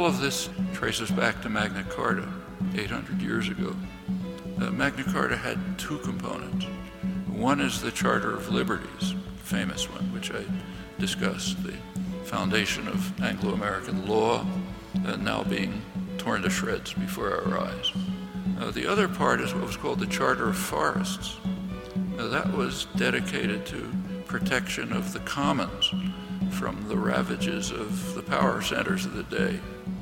of this traces back to Magna Carta, 800 years ago. Magna Carta had two components. One is the Charter of Liberties, famous one, which I discussed, the foundation of Anglo-American law, now being torn to shreds before our eyes. The other part is what was called the Charter of Forests. That was dedicated to protection of the commons from the ravages of the power centers of the day.